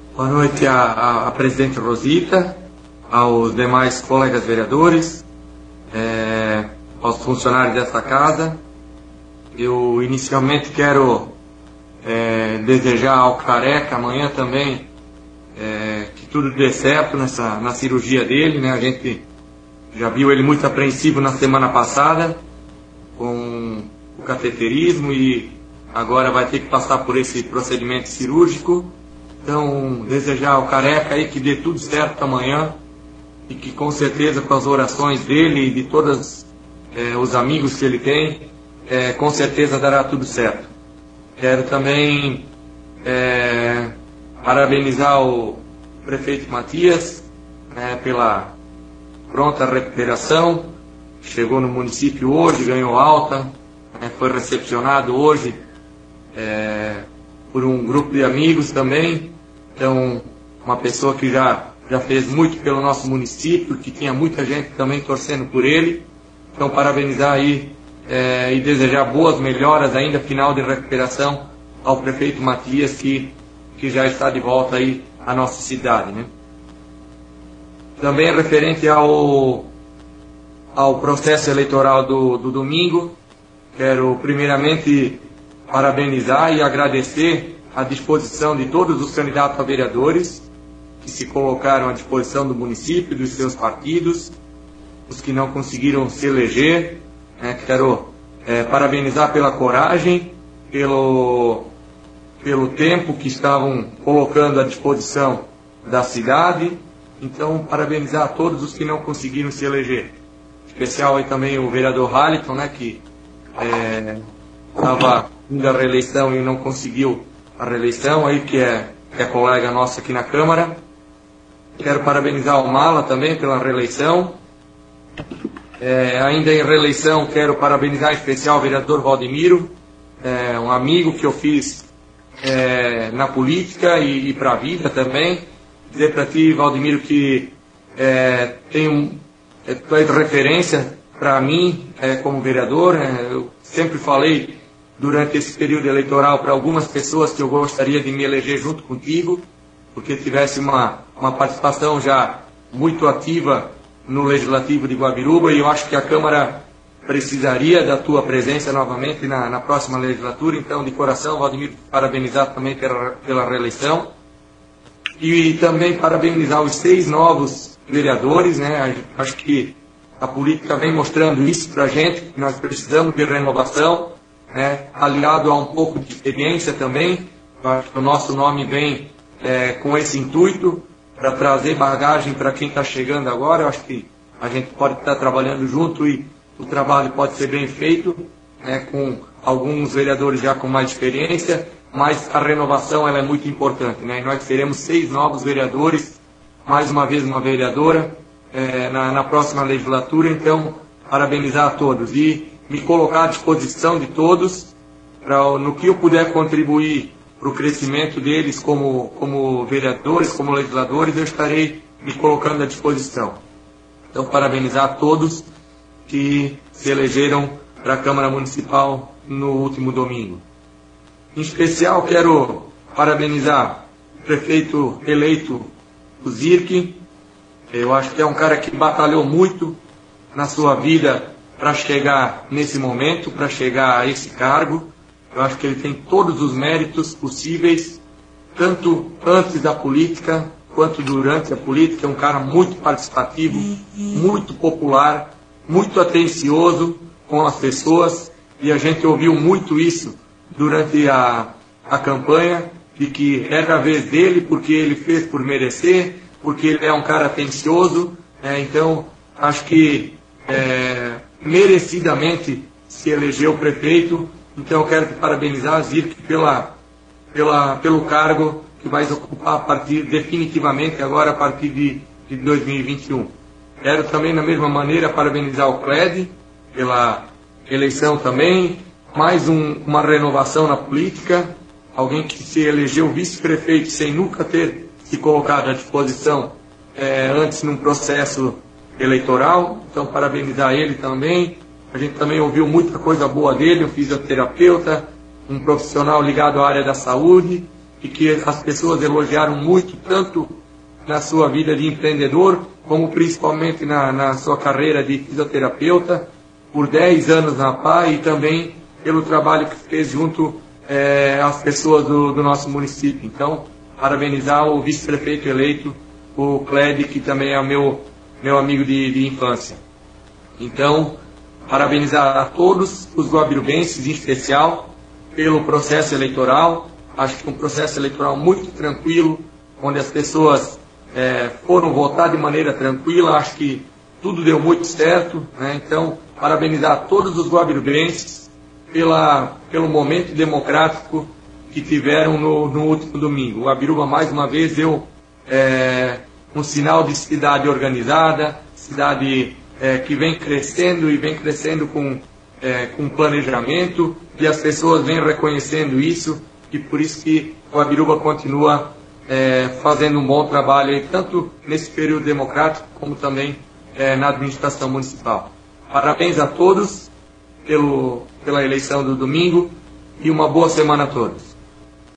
Boa noite à presidente Rosita, aos demais colegas vereadores, aos funcionários desta casa. Eu inicialmente quero desejar ao Careca amanhã também que tudo dê certo na cirurgia dele, né? A gente já viu ele muito apreensivo na semana passada com o cateterismo e agora vai ter que passar por esse procedimento cirúrgico. Então, desejar ao Careca aí que dê tudo certo amanhã e que com certeza com as orações dele e de todos os amigos que ele tem, com certeza dará tudo certo. Quero também parabenizar o prefeito Matias pela pronta recuperação. Chegou no município hoje, ganhou alta, foi recepcionado hoje por um grupo de amigos também. Então, uma pessoa que já fez muito pelo nosso município, que tinha muita gente também torcendo por ele. Então, parabenizar aí e desejar boas melhoras ainda, final de recuperação, ao prefeito Matias, que já está de volta aí à nossa cidade, né? Também referente ao processo eleitoral do domingo, quero primeiramente parabenizar e agradecer a disposição de todos os candidatos a vereadores que se colocaram à disposição do município, dos seus partidos, os que não conseguiram se eleger. Quero parabenizar pela coragem, pelo tempo que estavam colocando à disposição da cidade. Então, parabenizar a todos os que não conseguiram se eleger. Em especial aí também o vereador Haliton, que estava indo à reeleição e não conseguiu a reeleição, aí, que é colega nosso aqui na Câmara. Quero parabenizar o Mala também pela reeleição. Ainda em reeleição, quero parabenizar em especial o vereador Valdemiro, um amigo que eu fiz na política e para a vida também. Dizer para ti, Valdemiro, que tu és de referência para mim como vereador. Eu sempre falei durante esse período eleitoral para algumas pessoas que eu gostaria de me eleger junto contigo, porque tivesse uma participação já muito ativa no Legislativo de Guabiruba, e eu acho que a Câmara precisaria da tua presença novamente na próxima legislatura. Então, de coração, Valdemiro, parabenizar também pela reeleição. E também parabenizar os 6 novos vereadores, né? Acho que a política vem mostrando isso para a gente, que nós precisamos de renovação, aliado a um pouco de experiência também. Acho que o nosso nome vem com esse intuito, para trazer bagagem para quem está chegando agora. Eu acho que a gente pode estar trabalhando junto e o trabalho pode ser bem feito, com alguns vereadores já com mais experiência, mas a renovação ela é muito importante, né? E nós teremos 6 novos vereadores, mais uma vez uma vereadora, na próxima legislatura. Então, parabenizar a todos e me colocar à disposição de todos no que eu puder contribuir para o crescimento deles como vereadores, como legisladores, eu estarei me colocando à disposição. Então, parabenizar a todos que se elegeram para a Câmara Municipal no último domingo. Em especial, quero parabenizar o prefeito eleito, o Zirk. Eu acho que é um cara que batalhou muito na sua vida para chegar nesse momento, para chegar a esse cargo. Eu acho que ele tem todos os méritos possíveis, tanto antes da política quanto durante a política. É um cara muito participativo, muito popular, muito atencioso com as pessoas, e a gente ouviu muito isso durante a campanha, de que era a vez dele, porque ele fez por merecer, porque ele é um cara atencioso. Então, acho que merecidamente se elegeu prefeito. Então, eu quero te parabenizar, Zirk, pelo cargo que vais ocupar definitivamente agora, a partir de 2021. Quero também, da mesma maneira, parabenizar o Cled pela eleição também. Mais uma renovação na política. Alguém que se elegeu vice-prefeito sem nunca ter se colocado à disposição antes num processo eleitoral. Então, parabenizar ele também. A gente também ouviu muita coisa boa dele, um fisioterapeuta, um profissional ligado à área da saúde. e que as pessoas elogiaram muito, tanto na sua vida de empreendedor, como principalmente na sua carreira de fisioterapeuta, por 10 anos na PAI, e também pelo trabalho que fez junto às pessoas do nosso município. Então, parabenizar o vice-prefeito eleito, o Clédio, que também é meu amigo de infância. Então, parabenizar a todos os guabirubenses, em especial, pelo processo eleitoral. Acho que um processo eleitoral muito tranquilo, onde as pessoas foram votar de maneira tranquila. Acho que tudo deu muito certo, né? Então, parabenizar a todos os guabirubenses pelo momento democrático que tiveram no último domingo. O Guabiruba, mais uma vez, deu um sinal de cidade organizada, cidade que vem crescendo, e vem crescendo com planejamento, e as pessoas vêm reconhecendo isso, e por isso que o Guabiruba continua fazendo um bom trabalho, aí, tanto nesse período democrático, como também na administração municipal. Parabéns a todos pela eleição do domingo, e uma boa semana a todos.